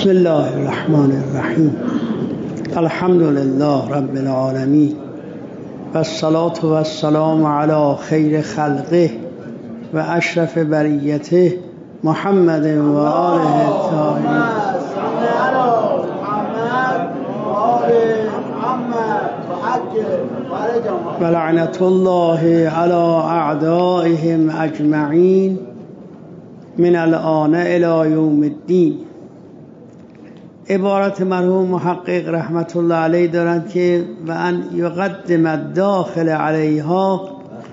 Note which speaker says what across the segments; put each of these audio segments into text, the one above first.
Speaker 1: بسم الله الرحمن الرحیم. الحمد لله رب العالمین و الصلاة و السلام علی خیر خلقه و اشرف بریته محمد و آله الطاهرین. و لعنت الله علی اعدائهم اجمعین من الآن الی یوم الدین. عبارت مرحوم محقق رحمت الله علیه دارند که و ان یقدم الداخل علیها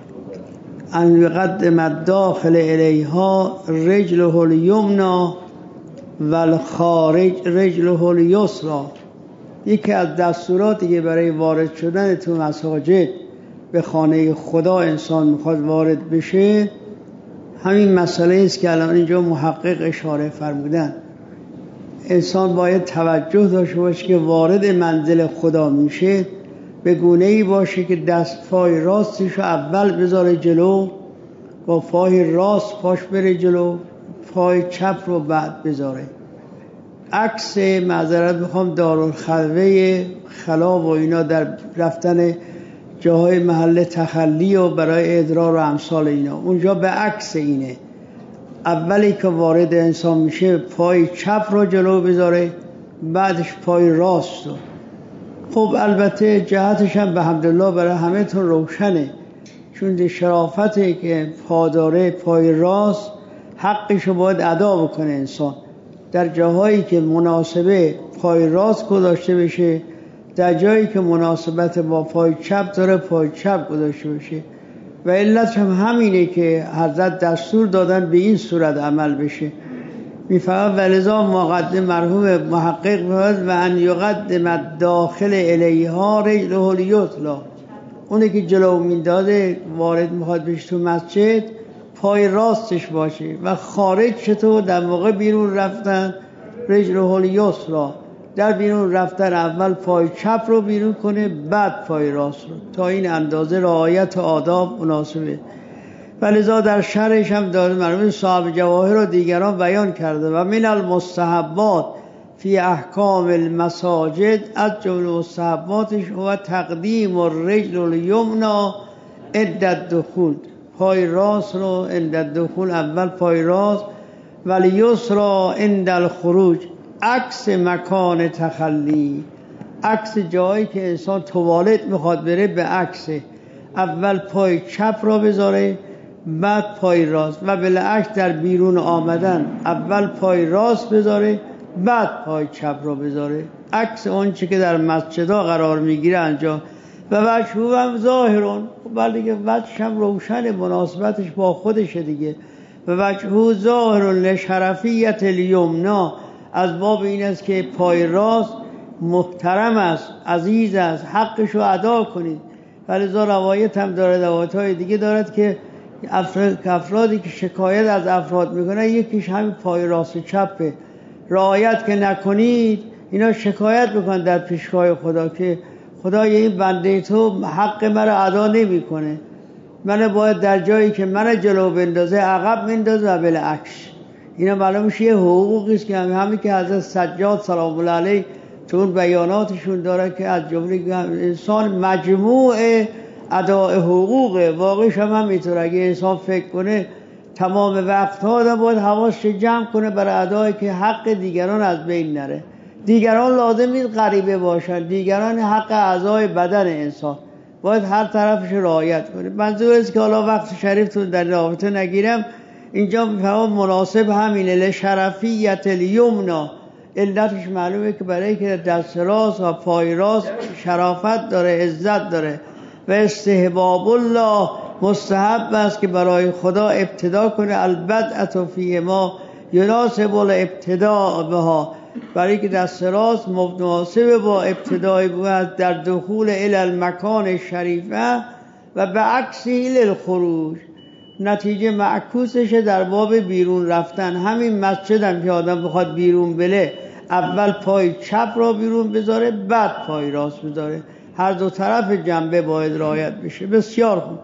Speaker 1: رجله الیمنی و الخارج رجله الیسری. یکی از دستوراتی که برای وارد شدن تو مساجد به خانه خدا انسان میخواد وارد بشه همین مسئله است که الان اینجا محقق اشاره فرمودن. انسان باید توجه داشته باشه که وارد منزل خدا میشه به گونه‌ای باشه که دست پای راستش رو اول بذاره جلو، با پای راست پاش بره جلو، پای چپ رو بعد بذاره. عکس معذرت میخوام دارالخلوه خلا و اینا در رفتن جاهای محل تخلی و برای ادرار و امثال اینا، اونجا به عکس اینه. اولی که وارد انسان میشه پای چپ رو جلو بذاره، بعدش پای راست رو. خب البته جهتش هم به حمدالله برای همه تون روشنه، چون شرافته که پاداره پای راست حقش رو باید ادا بکنه انسان. در جاهایی که مناسبه پای راست گذاشته بشه، در جایی که مناسبت با پای چپ داره پای چپ گذاشته بشه. و علتش هم همینه که حضرت دستور دادن به این صورت عمل بشه. میفهمم ولذا مقدم مرحوم محقق میفهمد و ان یقدم الداخل الیها رجله الیسری. اونه که جلو میندازه وارد میخواد بشه تو مسجد پای راستش باشه و خارج چطور در موقع بیرون رفتن رجله الیسری. در بیرون رفتن اول پای چپ رو بیرون کنه بعد پای راست رو، تا این اندازه رعایت آداب مناسبه. ولذا در شرحش هم داره مرحوم صاحب جواهر رو دیگران بیان کرده و من المستحبات فی احکام المساجد، از جمله مستحباتش هو تقدیم الرجل الیمنی عند الدخول، پای راست رو عند الدخول اول پای راست، و الیسری عند الخروج، عکس مکان تخلی، عکس جایی که انسان توالت میخواد بره به عکس اول پای چپ را بذاره بعد پای راست، و بالعکس در بیرون آمدن اول پای راست بذاره بعد پای چپ را بذاره، عکس اون چی که در مسجدها قرار میگیره انجام. و وجهه هم ظاهرون، ولی دیگه وجهش هم روشن، مناسبتش با خودشه دیگه. و وجهه ظاهر لشرفیت الیمنی، از باب این است که پای راست محترم است، عزیز است، حقش رو ادا کنید. ولذا روایت هم داره، روایت‌های دیگه دارد که افرادی که شکایت از افراد میکنن یکیش همین پای راست و چپه. رعایت که نکنید اینا شکایت میکنن در پیشگاه خدا که خدای این بنده تو حق مرا ادا نمیکنه، من باید در جایی که من جلو بندازه عقب بندازه و بالعکس. اینا معلومش یه حقوقی است که همین که حضرت سجاد سلام الله علیه تو اون بیاناتشون داره که از جمله انسان مجموع اداء حقوقه. واقعش هم همینطور، اگه انسان فکر کنه تمام وقتها آدم باید حواسش جمع کنه برای ادایی که حق دیگران از بین نره. دیگران لازم نیست غریبه باشن، دیگران حق اعضای بدن انسان باید هر طرفش رعایت کنه. منظور است که حالا وقت شریفتون در رابطه نگیرم، اینجا میفهمم مناسب همینه، لشرفیت الیمنی. علتش معلومه که برای که دست راست و پای راست شرافت داره، عزت داره. و استحباب الله، مستحب است که برای خدا ابتدا کنه البدعة فی ما یناسب الابتداء بها، برای که دست راست مناسب با ابتدای بود در دخول الی المکان الشریفه و به عکسی الی الخروج. نتیجه معکوسشه در باب بیرون رفتن. همین مسجد هم که آدم بخواد بیرون بله اول پای چپ را بیرون بذاره بعد پای راست بذاره، هر دو طرف جنبه باید رعایت بشه. بسیار خوب.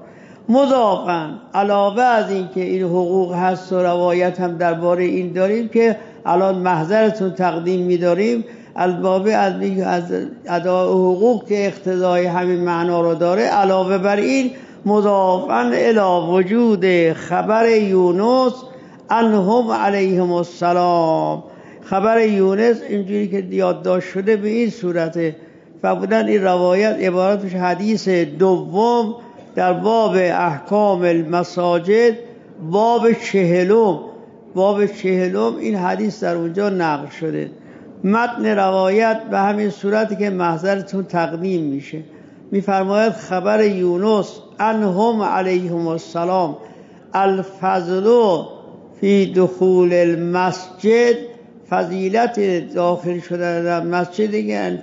Speaker 1: مضافاً علاوه از این که این حقوق هست و روایت هم درباره این داریم که الان محضرتون تقدیم می‌داریم الباب از ادای حقوق که اقتضای همین معنا رو داره. علاوه بر این مضافاً الی وجود خبر یونس انهم علیهم السلام، خبر یونس اینجوری که یادداشت شده به این صورته. فرمودن این روایت عبارتش حدیث دوم در باب احکام المساجد، باب چهلم این حدیث در اونجا نقل شده. متن روایت به همین صورتی که محضرتون تقدیم میشه. میفرماید خبر یونس انهم علیهم السلام الفضل فی دخول المسجد، فضیلت داخل شدن در مسجد که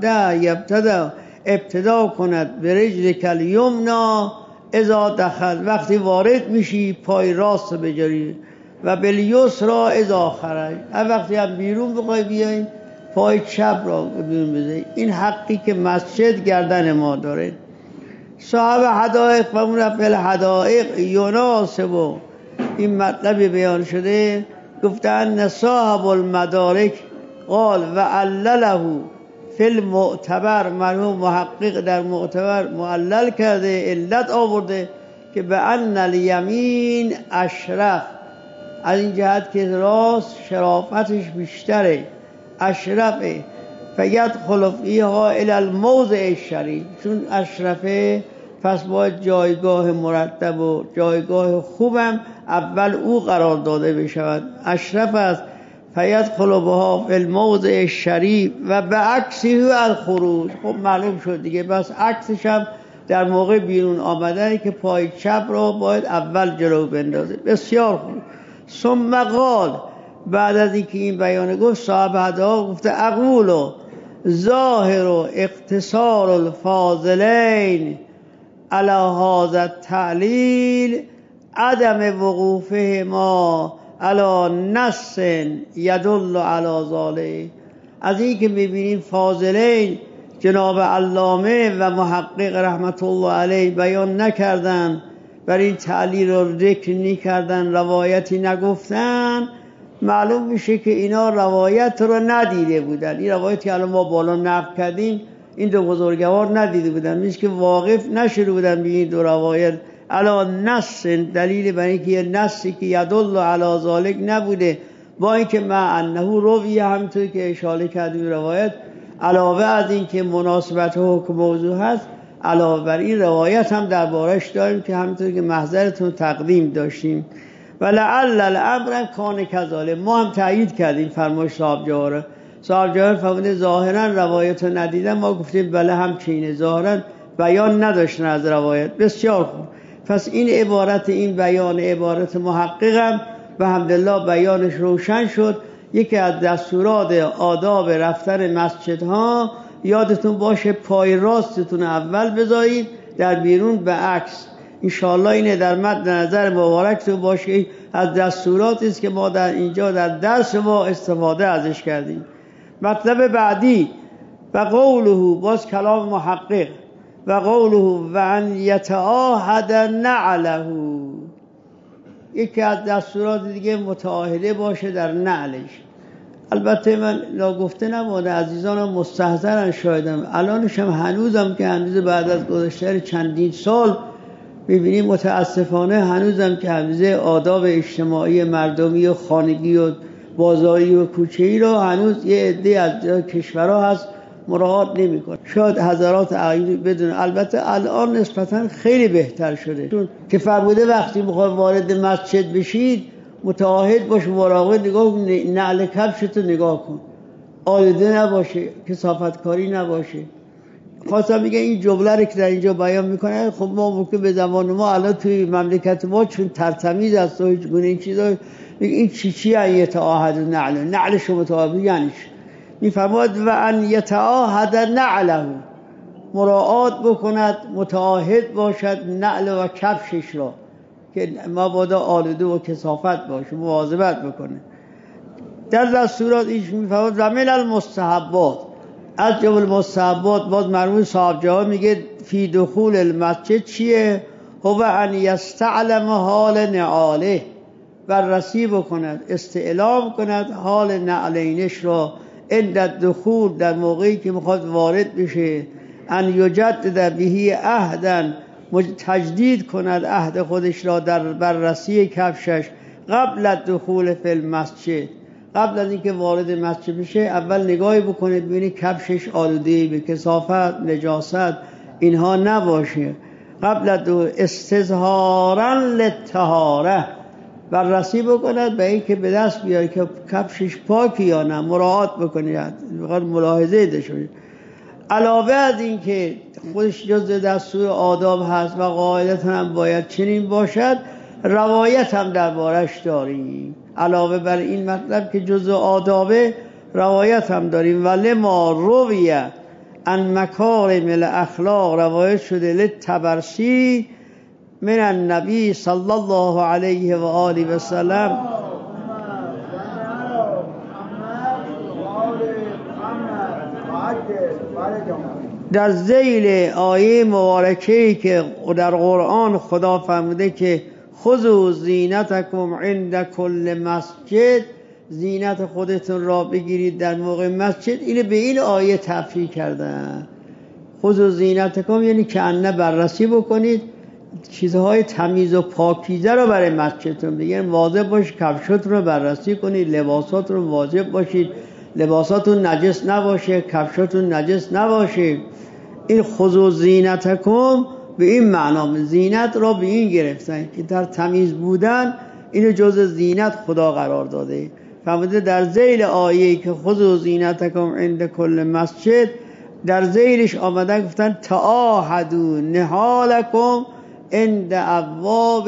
Speaker 1: ابتدا کند به رجل کالیمنا اذا دخل، وقتی وارد میشی پای راست بجاری، و بالیسرا اذا خرج، وقتی هم بیرون بخوای بیاین پای چپ را بیرون بذاری. این حقی که مسجد گردن ما داره. صاحب حدائق و مرفل حدائق یناسب این مطلب بیان شده، گفتن صاحب المدارک قال و علله فی المعتبر، مرحوم محقق در معتبر معلل کرده، علت آورده که به ان الیمین اشرف، از این جهت که راست شرافتش بیشتره، اشرفه، فیدخل فیها الی الموضع الشریف، چون اشرفه پس باید جایگاه مرتب و جایگاه خوبم اول او قرار داده بشود. اشرف است، فیدخل بها فی الموضع الشریف و به عکسه الخروج. خب معلوم شد دیگه، بس عکسش هم در موقع بیرون آمدنی که پای چپ را باید اول جلو بندازه. بسیار خوب. ثم قال، بعد از اینکه این بیان گفت، صاحب حدائق گفته اقول ظاهر اقتصار الفاضلین علی هذا التعلیل عدم وقوفهما علی نص یدل علی ذلک. از این که میبینیم فاضلین جناب علامه و محقق رحمت الله علیه بیان نکردن، بر این تعلیل رو ذکر نکردن، روایتی نگفتن، معلوم میشه که اینا روایت رو ندیده بودن. این روایتی الان ما بالا نقل کردیم این دو بزرگوار ندیده بودن، میشه که واقف نشده بودن به این دو روایت علی نص، دلیل بر اینکه یه نصی که یدل علی ذلک نبوده، با اینکه مع انه رویه، همونطور که اشاره کردیم روایت علاوه از اینکه مناسبت حکم موضوع هست، علاوه بر این روایت هم دربارش داریم که همونطور که محضرتون تقدیم داشتیم. ولعل الامر کان کذالک، ما هم تایید کردیم فرمایش صاحب جواهر. صاحب جواهر فرموده ظاهرا روایت رو ندیدن، ما گفتیم بله همچینه، ظاهرا بیان نداشتن از روایت. بسیار خوب. پس این عبارت، این بیان عبارت محققم به حمدالله بیانش روشن شد. یکی از دستورات آداب رفتن مسجدها، یادتون باشه پای راستتون اول بذارید، در بیرون به عکس. انشاءالله اینه در مد نظر مبارکتون باشه، از دستوراتی است که ما در اینجا در درس ما استفاده ازش کردیم. مطلب بعدی و قوله، باز کلام محقق، و قوله و ان یتعاهد نعله، یکی از دستورات دیگه متعاهده باشه در نعلش. البته من ناگفته نمانده، عزیزانم مستحضرن شایدم، الانش هم هنوزم که هنوز بعد از گذشته چندین سال میبینیم متاسفانه هنوزم که هنوز آداب اجتماعی مردمی و خانگی و بازاری و کوچه‌ای رو هنوز یه عده از کشورها هست مراعات نمی‌کنه. شاید حضرات عقیلی بدون، البته الان نسبتاً خیلی بهتر شده، چون که فرموده وقتی میخواد وارد مسجد بشید متعاهد باش، مراقب نگاه، نعل کفشتو نگاه کن، آلوده نباشه، کثافتکاری نباشه. خواستم میگه این جمله رو که در اینجا بیان میکنه، خب ما ممکن به زمان ما الان توی مملکت ما چون ترتمیز است و هیچ گونه این چیزا، این چی یتعاهد نعلش رو متعاهد یعنی میفرماد و ان یتعاهد نعله، مراعات بکند، متعاهد باشد نعل و کفشش را که مبادا آلوده و کثافت باشه، مواظبت بکنه. در دستورات ایش میفرماد و من المستحبات، از جمله المستحبات، باز مرحوم صاحب جواب میگه فی دخول المسجد چیه؟ هو ان یستعلم حال نعاله، بررسی بکند، استعلام کند حال نعلینش را عند الدخول، در موقعی که میخواد وارد بشه، ان یجدد به عهدا، تجدید کند عهد خودش را در بررسی کفشش، قبل الدخول فی المسجد، قبل از اینکه وارد مسجد بشه اول نگاهی بکنه ببینه کفشش آلوده به کثافت، نجاست اینها نباشه. قبل استظهارا للطهاره، بررسی بکند به اینکه به دست بیاره که کفشش پاکی یا نه، مراعات بکنه، فقط ملاحظه داشته. علاوه از این که خودش جزء دستور آداب هست و قاعدتا هم باید چنین باشد، روایت هم دربارش داریم. علاوه بر این مطلب که جزء آدابه، روایت هم داریم. ولی ما رویه ان مکارم الاخلاق، روایت شده للطبرسی من النبی صلی الله علیه و آله و سلم، در ذیل آیه مبارکه‌ای که در قرآن خدا فرموده که خذوا زینتکم عند کل مسجد، زینت خودتون را بگیرید در موقع مسجد، اینو به این آیه تفسیر کردن. خذوا زینتکم یعنی که انه بررسی بکنید چیزهای تمیز و پاکیزه رو برای مسجدتون بگیرید، واجب باش کفشاتون رو بررسی کنید، لباساتون رو واجب باشید، لباساتون نجس نباشه، کفشاتون نجس نباشه. این خذوا زینتکم به این معنا، زینت را به این گرفتن که در تمیز بودن اینو جزء زینت خدا قرار داده. فرموده در ذیل آیه‌ای که خذوا زینتکم عند کل مسجد، در ذیلش آمدن گفتن تعاهدوا نهالکم عند ابواب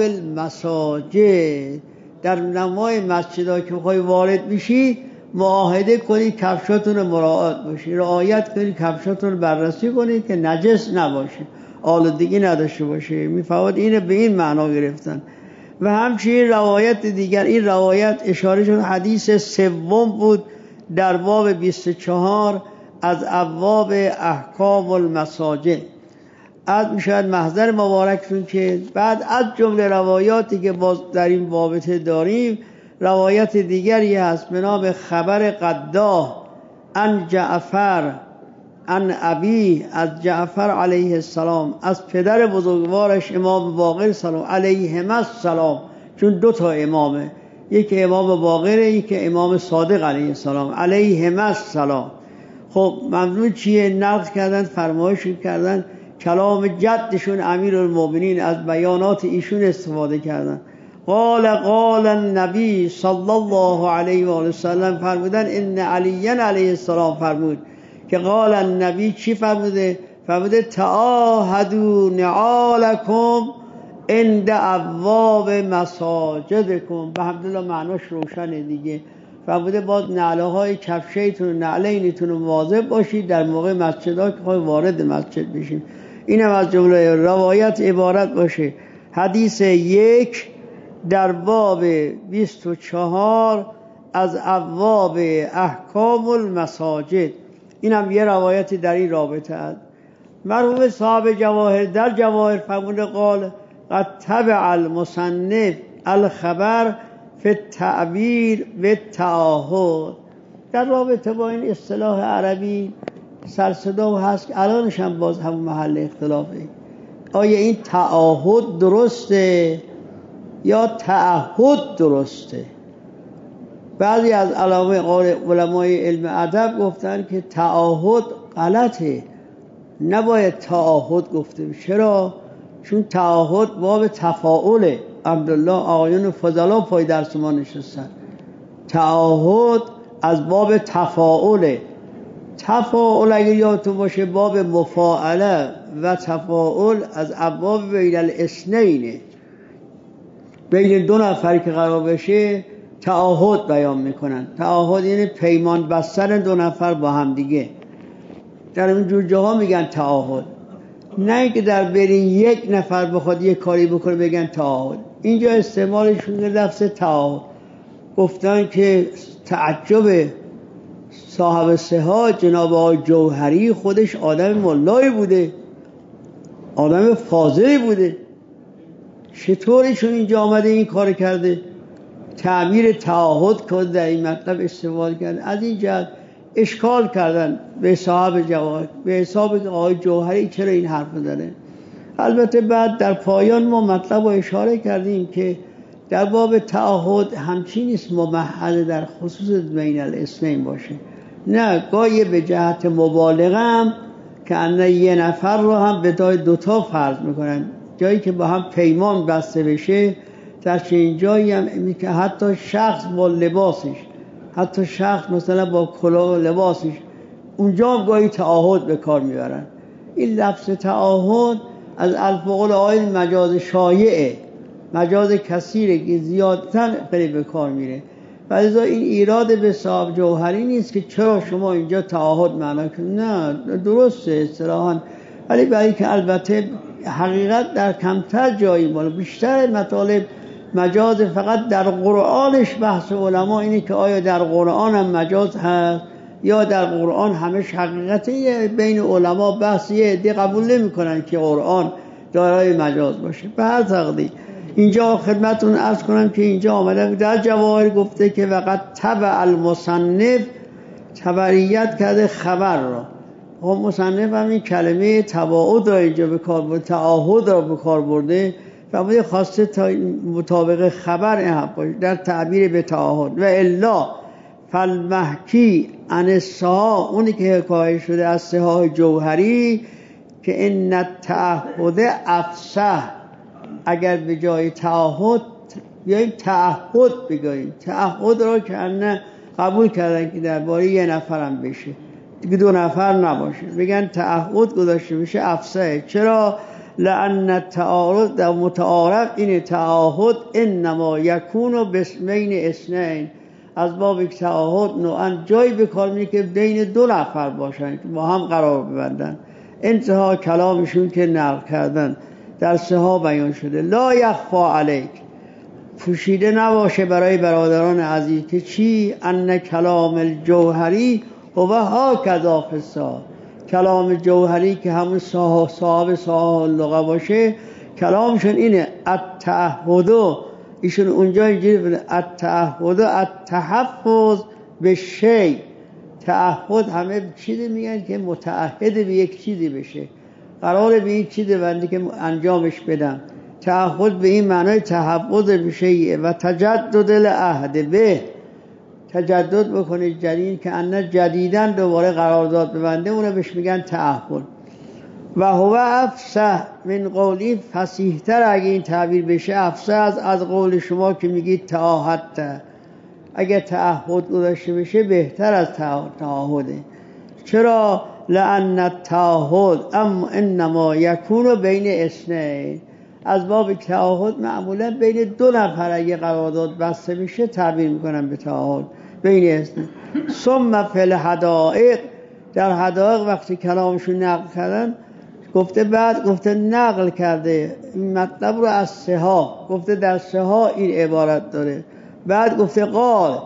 Speaker 1: المساجد، در نمای مسجدها که میخوای وارد بشی معاهده کنید کفشاتون رو مراعات باشید، رعایت کنید کفشاتون رو بررسی کنید که نجس نباشه، آلودگی نداشته باشه. میفواد اینو به این معنا گرفتن. و همچنین روایت دیگر، این روایت اشاره شد حدیث سوم بود در باب 24 از ابواب احکام المساجد. از میشود محضر مبارکتون که بعد از جمله روایاتی که باز در این بابطه داریم، روایت دیگری هست به نام خبر قداه عن جعفر عن ابی، از جعفر علیه السلام، از پدر بزرگوارش امام باقر سلام علیهم السلام، چون دو تا امامه، یکی امام باقره یکی امام صادق علیه السلام، علیهم السلام. خب ممنون چیه؟ نقل کردن، فرمایش کردن، کلام جدشون امیرالمومنین از بیانات ایشون استفاده کردن. قال النبی صلی الله علیه و آله وسلم، فرمودن ان علی علیه السلام فرمود که قال النبی چی فرموده؟ فرموده تعاهدوا نعالکم عند ابواب مساجدکم. به الحمدلله معناش روشنه دیگه. فرموده باز نعلهای کفشیتون نعلینتون مواظب باشید در موقع مسجدها که خواهی وارد مسجد بشید. اینم از جمله روایت عبارت باشه. حدیث 1 در باب 24 از ابواب احکام المساجد، اینم یه روایتی در این رابطه است. مرحوم صاحب جواهر در جواهر فرموده قال قد تبع المصنف الخبر فی التعبیر بالتعاهد. در رابطه با این اصطلاح عربی سرصدا هست که الانش هم باز همون محل اختلافه. آیا این تعاهد درسته یا تعهد درسته؟ بعضی از علمای علم ادب گفتن که تعاهد غلطه، نباید تعاهد گفته. چرا؟ چون تعاهد باب تفاعله. عبدالله آقایون فضلا پای درس ما نشستن. تعاهد از باب تفاعله. تفاعل اگر یادتون باشه باب مفاعله و تفاعل از ابواب بین الاثنینه، بین دو نفر که قرار بشه تعاهد بیان میکنن. تعاهد یعنی پیمان بستن دو نفر با هم دیگه، در این جور جاها میگن تعاهد. نه که در بین یک نفر بخواد یک کاری بکنه بگن تعاهد. اینجا استعمالشون لفظ تعاهد. گفتن که تعجب صاحب صحات جناب آقای جوهری خودش آدم ملایی بوده، آدم فاضلی بوده، چطورشون اینجا آمده این کار کرده؟ تعبیر تعهد که در این مطلب استفاده کردن، از این جهت اشکال کردن به صاحب جواهر، به حساب آقای جوهری چرا این حرف داره. البته بعد در پایان ما مطلب رو اشاره کردیم که در باب تعهد همچین نیست ممحل در خصوص بین الاثنین باشه، نه گاهی به جهت مبالغه هم که انه یه نفر رو هم به جای دوتا فرض میکنن، جایی که با هم پیمان بسته بشه در چنین جایی هم که حتی شخص با لباسش، حتی شخص مثلا با کلاه و لباسش، اونجا هم گاهی تعهد به کار میبرن. این لفظ تعهد از الفاظ آیل مجاز شایعه، مجاز کثیره که زیادتر خیلی به کار میره. لذا این ایراد به صاحب جوهری نیست که چرا شما اینجا تعهد معنا کنید، نه درسته اصطلاحاً، ولی برای که البته حقیقت در کمتر جایی مال، بیشتر مطالب مجاز فقط در قرآنش. بحث علما اینه که آیا در قرآن هم مجاز هست یا در قرآن همش حقیقته. بین علما بحثیه، عده قبول نمی کنن که قرآن دارای مجاز باشه. به هر تقدیر اینجا خدمتون عرض کنم که اینجا آمده در جواهر گفته که وقت تبع المصنف، تبعیت کرده خبر را. مصنف هم این کلمه تباعد را اینجا به کار برده، تعاهد را به کار برده و بوده خواسته تا مطابق خبر این در تعبیر به تعاهد. و الا فالمحکی عن السها، اونی که حکایه شده از سها جوهری که ان التعهد افصح، اگر به جای تعهد بیاییم تعهد بگوییم، تعهد را که انه قبول کردن که درباره یه نفرم بشه، دیگه دو نفر نباشه، بگن تعهد گذاشته بشه افصح. چرا؟ لأن التعارض در متعارف این تعهد انما یکون بین اثنین، از باب تعهد نوعا جایی به کار میره که بین دو نفر باشن که با هم قرار ببندن. انتها کلامشون که نقل کردن در سها بیان شده. لا یخفا علیک، پوشیده نباشه برای برادران عزیز که چی؟ ان کلام الجوهری و هاکذا فی السها، کلام جوهری که همون صاحب لغه باشه کلامشون اینه. التعهد، ایشون اونجا اینجوری بوده التعهد التحفظ به شی، تعهد همه چیزی میگن که متعهد به یک چیزی بشه، قراره به یک چیزی بنده که انجامش بدم. تعهد به این معنای تحفظ به شیء و تجدد العهد به، تجدد بکنه جدید که انه جدیدن دوباره قرارداد ببنده، اونه بهش میگن تعهد. و هو افصح من قولی، فصیح‌تر اگه این تعبیر بشه افصح از قول شما که میگید تعاهدت. اگه تعهد داشته بشه بهتر از تعاهده. چرا؟ لأن التعهد انما یکون بین اثنین، از باب تعهد معمولا بین دو نفر اگه قرارداد بسته بشه تعبیر میکنن به تعهد بین اثنین. ثم فی الحدائق، در حدائق وقتی کلامشون نقل کردن گفته، بعد گفته نقل کرده این مطلب رو از سها، گفته در سها این عبارت داره. بعد گفته قال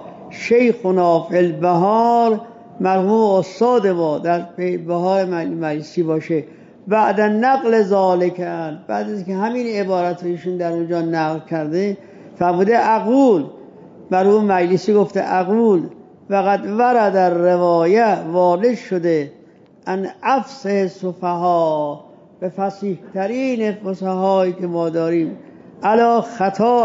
Speaker 1: شیخنا فی البهار، مرحوم استاد ما در بهار مجلسی باشه، بعد نقل ذالکن، بعد از که همین عبارت ایشون در اونجا نقل کرده فرموده اقول، مرحوم مجلسی گفته اقول وقد ورد در روایه وارد شده ان افصح سفها، به فصیح ترین فصحایی که ما داریم، علی خطا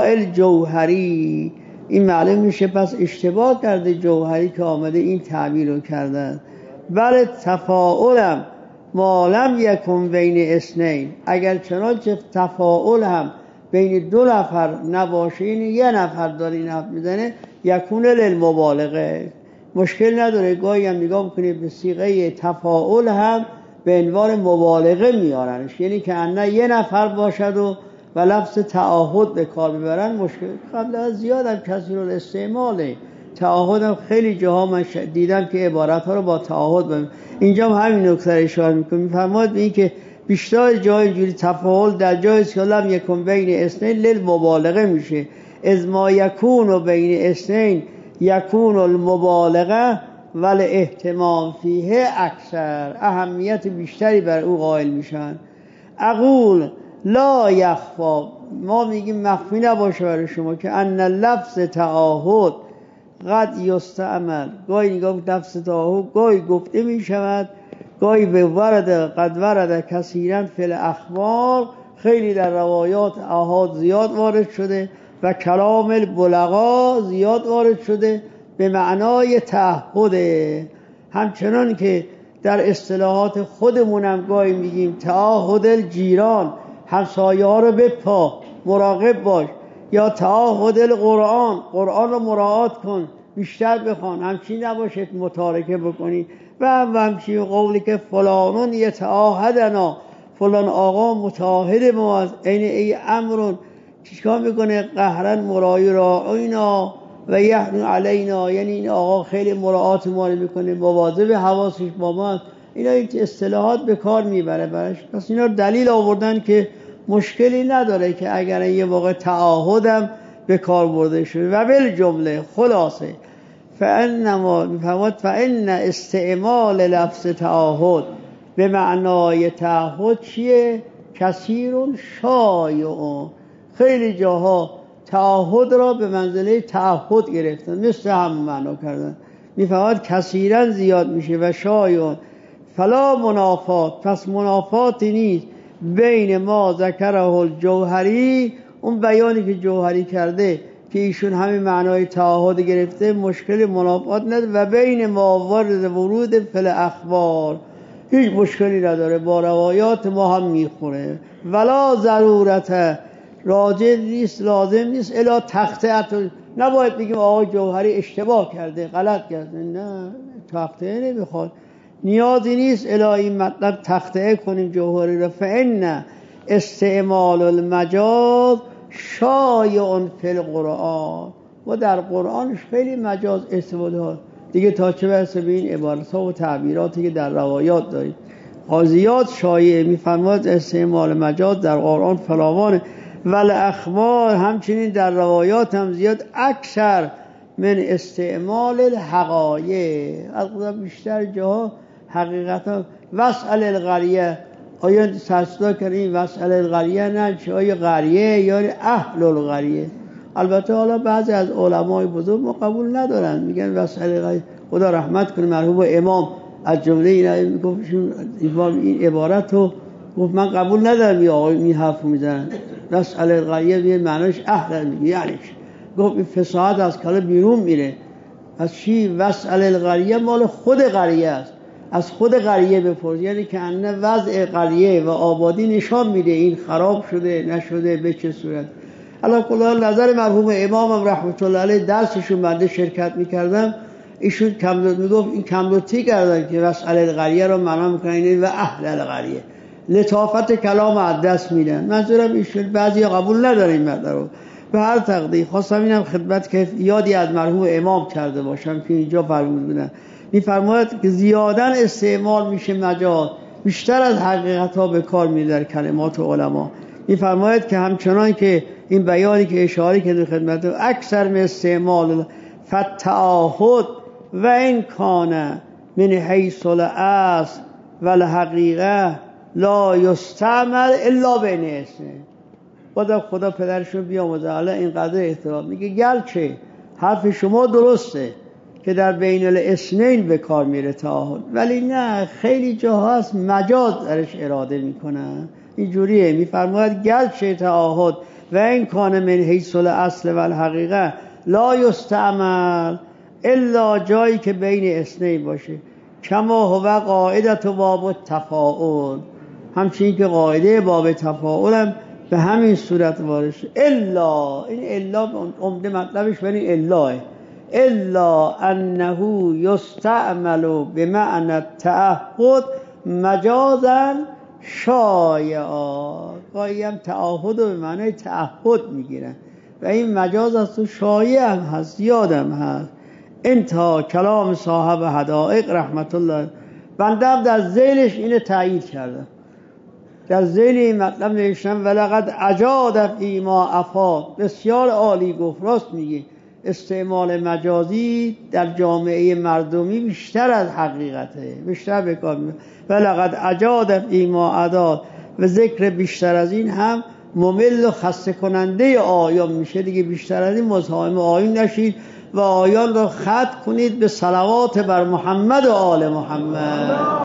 Speaker 1: الجوهری. این معلوم میشه پس اشتباه کرده جوهری که آمده این تعبیر رو کردن. بل تفاعلم ما لم یکن بین اثنین، اگر چنانچه تفاعل هم بین دو نفر نباشه، این یه نفر داره این حرف میزنه، یکون للمبالغه، مشکل نداره. گاهی هم نگاه میکنید به صیغه تفاعل هم به عنوان مبالغه میارنش، یعنی که انه یه نفر باشد و لفظ تعهد به کار ببرن. مشکل قبل از زیاد هم کثیر الاستعماله، تعهد هم خیلی جاها من دیدم که عبارت ها رو با تعهد ببرن. اینجا هم همین نکته اشاره میکنم، میفرماید به این که بیشتر جای اینجوری تفاعل در جای که لم یکن بین اثنین للمبالغه میشه، از ما یکون بین اثنین یکون المبالغه ولی اهتمام فیه اکثر، اهمیت بیشتری بر او قائل میشن. اقول لا یخفا، ما میگیم مخفی نباشه برای شما که ان لفظ تعاهد قد یستعمل، گاهی نگاه لفظ تعاهد گاهی گفته میشود، گاهی به قد ورد کثیرا فی الاخبار، خیلی در روایات احاد زیاد وارد شده و کلام البلغا زیاد وارد شده به معنای تعهده. همچنان که در اصطلاحات خودمونم گاهی میگیم تعاهد الجیران، همسایه ها رو بپا، مراقب باش، یا تعاهد القرآن، قرآن رو مراعات کن، بیشتر بخوان، همچین نباشه متارکه بکنی و همچین قولی که فلانون یتعاهدنا، فلان آقا متعاهد ما از ای امرون، چیکار میکنه؟ قهرن مرای راعینا و یحن علینا، یعنی این آقا خیلی مراعات ما رو میکنه، مواظب حواسش با ما. اینا این اصطلاحات به کار میبره برش. پس اینا دلیل آوردن که مشکلی نداره که اگر یه واقع تعاهدم به کار برده شده. و بالجمله خلاصه فان استعمال لفظ تعاهد به معنای تعهد چیه؟ کثیرون شایع، خیلی جاها تعهد را به منزله تعهد گرفتن، مثل هم معنا کردن، میفهمد کثیرا زیاد میشه و شایع. فلا منافات، پس منافاتی نیست بین ما ذکره الجوهری، اون بیانی که جوهری کرده که ایشون همین معنای تعهد گرفته، مشکل منافات نداره، و بین ما ورود فل اخبار، هیچ مشکلی نداره، با روایات ما هم میخوره. ولا ضرورت، راجع نیست، لازم نیست الا تخطئت، نباید بگیم آقای جوهری اشتباه کرده، غلط کرده، نه، تخطئه نمیخواد، نیازی نیست الا این مطلب تخطئه کنیم جوهری را. فان استعمال المجاز شایع فی القرآن، و در قرآن خیلی مجاز استفاده ها دیگه، تا چه برسه به این عبارت ها و تعبیراتی که در روایات داریم. قاضیات شایع میفرماد استعمال مجاز در قرآن فراوانه، ول اخبار همچنین در روایات هم زیاد، اکثر من استعمال الحقایق، از خدا بیشتر جاها حقیقتا. واسأل القریه، آیا سرسدا کردیم واسأل القریه؟ نه، چه آیا قریه یا اهل القریه؟ البته حالا بعضی از علمای بزرگ ما قبول ندارن، میگن واسأل القریه. خدا رحمت کنه مرحوم امام از جمله اینا میگفتشون این عبارت رو گفت من قبول ندارم، یا آقای این حرف میزنن واسأل القریه به معنیش اهل میگه، یعنی گفت این فساد از کلا بیرون میره. از چی؟ واسأل القریه مال خود قریه است، از خود قریه بپرس، یعنی که انه وضع قریه و آبادی نشان میده این خراب شده نشده به چه صورت. علی کل حال نظر مرحوم امام رحمت الله علیه درسشون بنده شرکت میکردم، ایشون کمدود میگفت این کمدودی کردن که واسأل القریه رو معنا میکنن و اهل القریه، لطافت کلام از دست میدن. منظورم ایشون بعضی قبول نداره این مطلب رو. به هر تقدیر خواستم اینم خدمت که یادی از مرحوم امام کرده باشم که اینجا فرمود بودن، میفرماید که زیادن استعمال میشه مجاز، بیشتر از حقیقت ها به کار میره در کلمات علما. میفرماید که همچنان که این بیانی که اشاره کرده خدمت اکثر من استعمال فتعاهد و این کانه من حیث الاصل و الحقیقه لا یستعمل الا بین اسمین. خدا پدرشو بیاموزه، حالا اینقدر احترام میگه گرچه حرف شما درسته که در بین الاسنین به کار میره تعاهد، ولی نه، خیلی جاها هست مجاز درش اراده میکنن، اینجوریه. میفرماید گرچه تعاهد و این کان من حیث الاصل و الحقیقه لا یستعمل الا جایی که بین اسنین باشه، کما هو قاعدت باب التفاعل، همچنین که قاعده باب تفاعل هم به همین صورت وارد شد. الا، این الا عمده مطلبش برای الاه، الا انه یستعمل بمعنی التعهد مجازا شایعا، گاهی هم تعهد رو به معنی تعهد میگیرن و این مجاز از تو شایع هم هست، زیاد هم هست. انتها کلام صاحب حدائق رحمت الله، بنده هم در ذیلش اینو تایید کردم، در ذیل این مطلب نوشتم ولقد اجاد فی ما افاد، بسیار عالی گفت، راست میگی، استعمال مجازی در جامعه مردمی بیشتر از حقیقته، بیشتر بکار میبره. ولقد اجاد فی ما اداد و ذکر بیشتر از این هم ممل و خسته کننده آیان میشه دیگه. بیشتر از این مزاحم آیون نشید و آیان را ختم کنید به صلوات بر محمد و آل محمد.